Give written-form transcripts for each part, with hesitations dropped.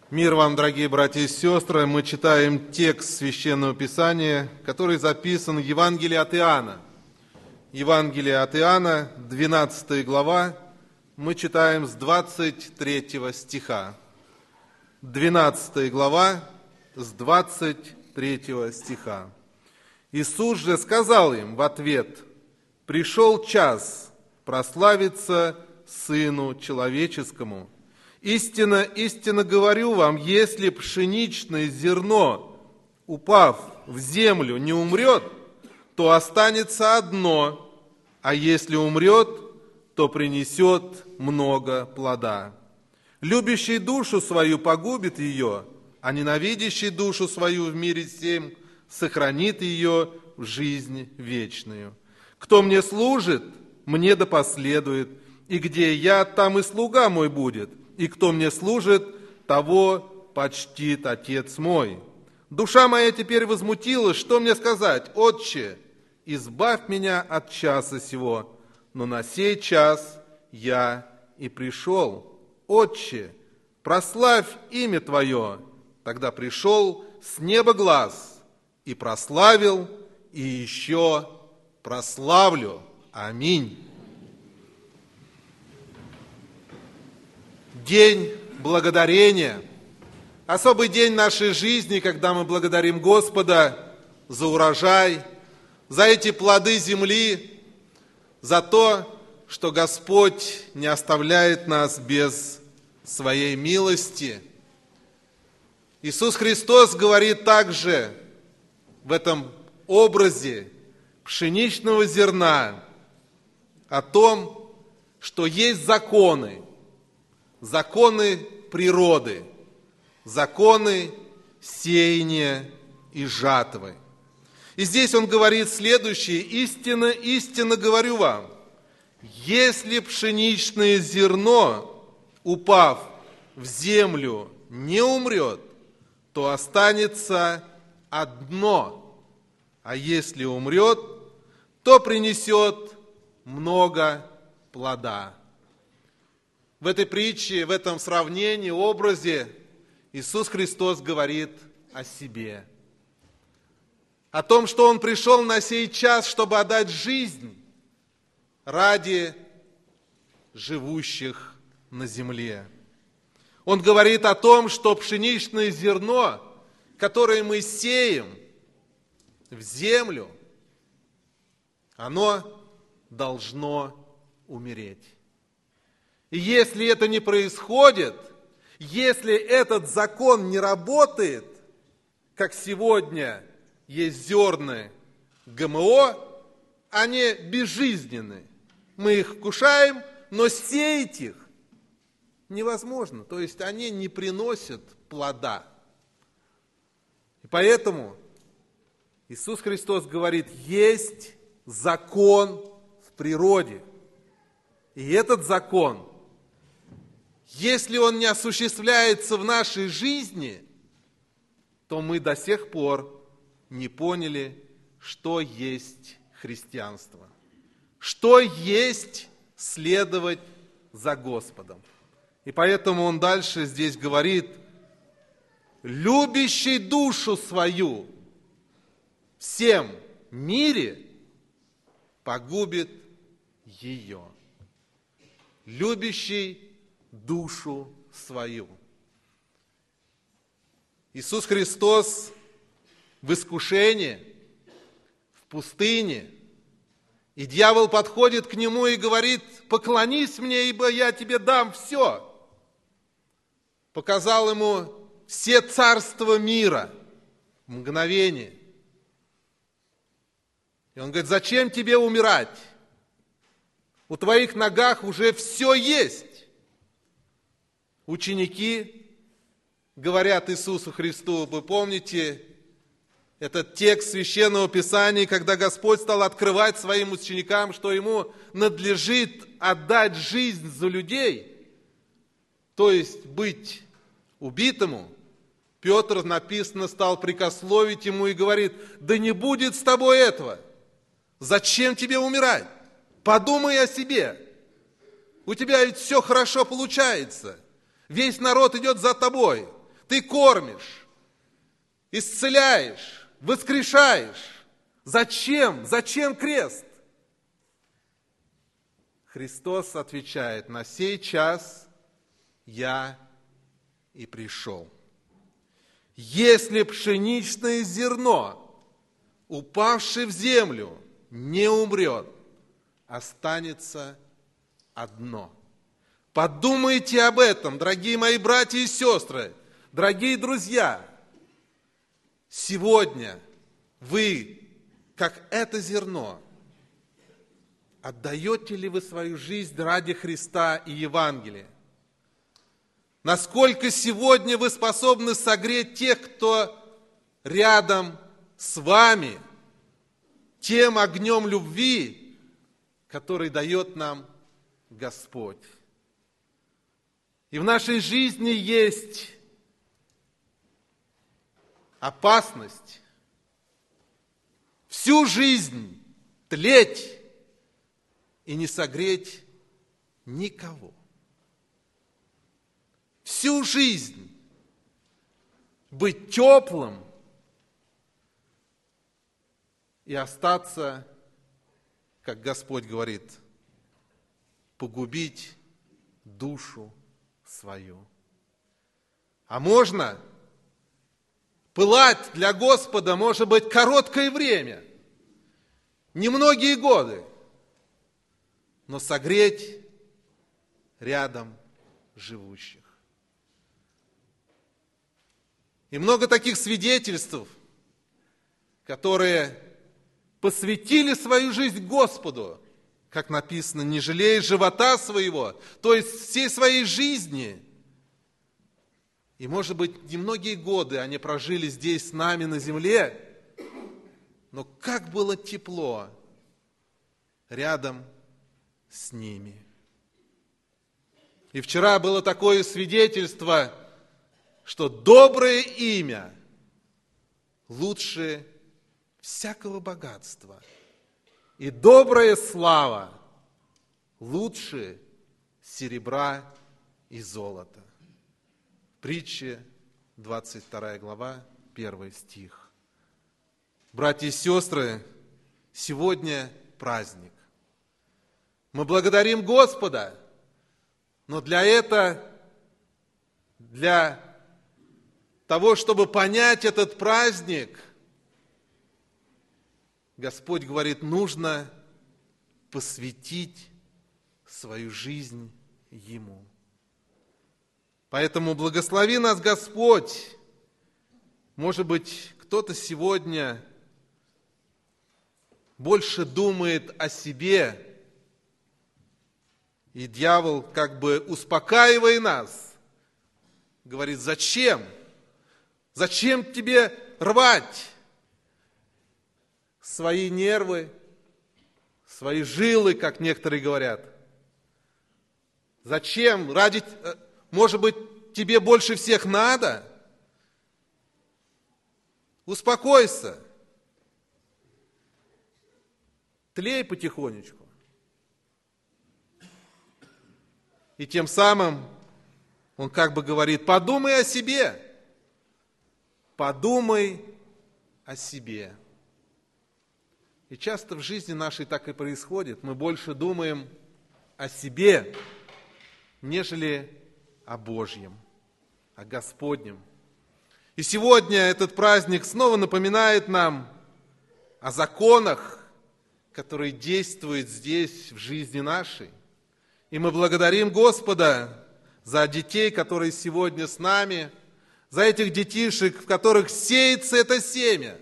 Мир вам, дорогие братья и сестры! Мы читаем текст Священного Писания, который записан в Евангелии от Иоанна. Евангелие от Иоанна, 12 глава, мы читаем с 23 стиха. 12 глава, с 23 стиха. Иисус же сказал им в ответ: «Пришел час прославиться Сыну Человеческому. Истинно, истинно говорю вам, если пшеничное зерно, упав в землю, не умрет, то останется одно, а если умрет, то принесет много плода. Любящий душу свою погубит ее, а ненавидящий душу свою в мире сем сохранит ее в жизнь вечную. Кто мне служит, мне да последует, и где я, там и слуга мой будет, и кто мне служит, того почтит Отец мой. Душа моя теперь возмутилась, что мне сказать? Отче, избавь меня от часа сего, но на сей час я и пришел. Отче, прославь имя Твое. Тогда пришел с неба глас и прославил, и еще прославлю. Аминь. День благодарения. Особый день нашей жизни, когда мы благодарим Господа за урожай, за эти плоды земли, за то, что Господь не оставляет нас без своей милости. Иисус Христос говорит также в этом образе пшеничного зерна о том, что есть законы природы, законы сеяния и жатвы. И здесь он говорит следующее: «Истинно, истинно говорю вам, если пшеничное зерно, упав в землю, не умрет, то останется одно, а если умрет, то принесет много плода». В этой притче, в этом сравнении, образе Иисус Христос говорит о себе. О том, что Он пришел на сей час, чтобы отдать жизнь ради живущих на земле. Он говорит о том, что пшеничное зерно, которое мы сеем в землю, оно должно умереть. И если это не происходит, если этот закон не работает, как сегодня есть зерна ГМО, они безжизненны. Мы их кушаем, но сеять их невозможно. То есть они не приносят плода. И поэтому Иисус Христос говорит, есть закон в природе. И этот закон, если он не осуществляется в нашей жизни, то мы до сих пор не поняли, что есть христианство, что есть следовать за Господом. И поэтому он дальше здесь говорит: любящий душу свою всем мире погубит ее. Любящий душу свою. Иисус Христос в искушении, в пустыне, и дьявол подходит к Нему и говорит: поклонись мне, ибо я тебе дам все. Показал Ему все царства мира в мгновение. И Он говорит: зачем тебе умирать? У твоих ногах уже все есть. Ученики говорят Иисусу Христу, вы помните этот текст Священного Писания, когда Господь стал открывать своим ученикам, что Ему надлежит отдать жизнь за людей, то есть быть убитому. Петр, написано, стал прикословить Ему и говорит: да не будет с тобой этого. Зачем тебе умирать? Подумай о себе. У тебя ведь все хорошо получается. Весь народ идет за тобой. Ты кормишь, исцеляешь, воскрешаешь. Зачем? Зачем крест? Христос отвечает: на сей час я и пришел. Если пшеничное зерно, упавшее в землю, не умрет, останется одно. Подумайте об этом, дорогие мои братья и сестры, дорогие друзья. Сегодня вы, как это зерно, отдаете ли вы свою жизнь ради Христа и Евангелия? Насколько сегодня вы способны согреть тех, кто рядом с вами, тем огнем любви, который дает нам Господь? И в нашей жизни есть опасность всю жизнь тлеть и не согреть никого. Всю жизнь быть теплым и остаться, как Господь говорит, погубить душу свою. А можно пылать для Господа, может быть, короткое время, немногие годы, но согреть рядом живущих. И много таких свидетельств, которые посвятили свою жизнь Господу, как написано, не жалея живота своего, то есть всей своей жизни. И, может быть, немногие годы они прожили здесь с нами на земле, но как было тепло рядом с ними. И вчера было такое свидетельство, что доброе имя лучше всякого богатства, и добрая слава лучше серебра и золота. Притча, 22 глава, 1 стих. Братья и сестры, сегодня праздник. Мы благодарим Господа, но для того, чтобы понять этот праздник, Господь говорит, нужно посвятить свою жизнь Ему. Поэтому благослови нас, Господь. Может быть, кто-то сегодня больше думает о себе, и дьявол, как бы успокаивая нас, говорит, зачем? Зачем тебе рвать свои нервы, свои жилы, как некоторые говорят? Зачем? Может быть, тебе больше всех надо? Успокойся. Тлей потихонечку. И тем самым он как бы говорит, подумай о себе. Подумай о себе. И часто в жизни нашей так и происходит. Мы больше думаем о себе, нежели о Божьем, о Господнем. И сегодня этот праздник снова напоминает нам о законах, которые действуют здесь, в жизни нашей. И мы благодарим Господа за детей, которые сегодня с нами, за этих детишек, в которых сеется это семя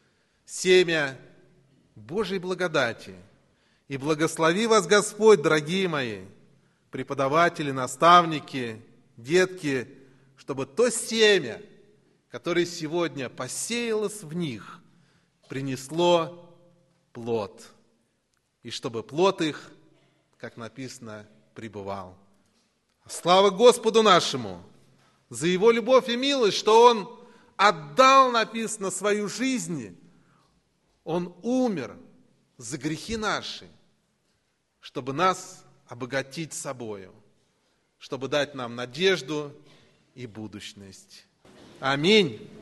Божьей благодати. И благослови вас Господь, дорогие мои, преподаватели, наставники, детки, чтобы то семя, которое сегодня посеялось в них, принесло плод. И чтобы плод их, как написано, пребывал. Слава Господу нашему за Его любовь и милость, что Он отдал, написано, свою жизнь. Он умер за грехи наши, чтобы нас обогатить собою, чтобы дать нам надежду и будущность. Аминь.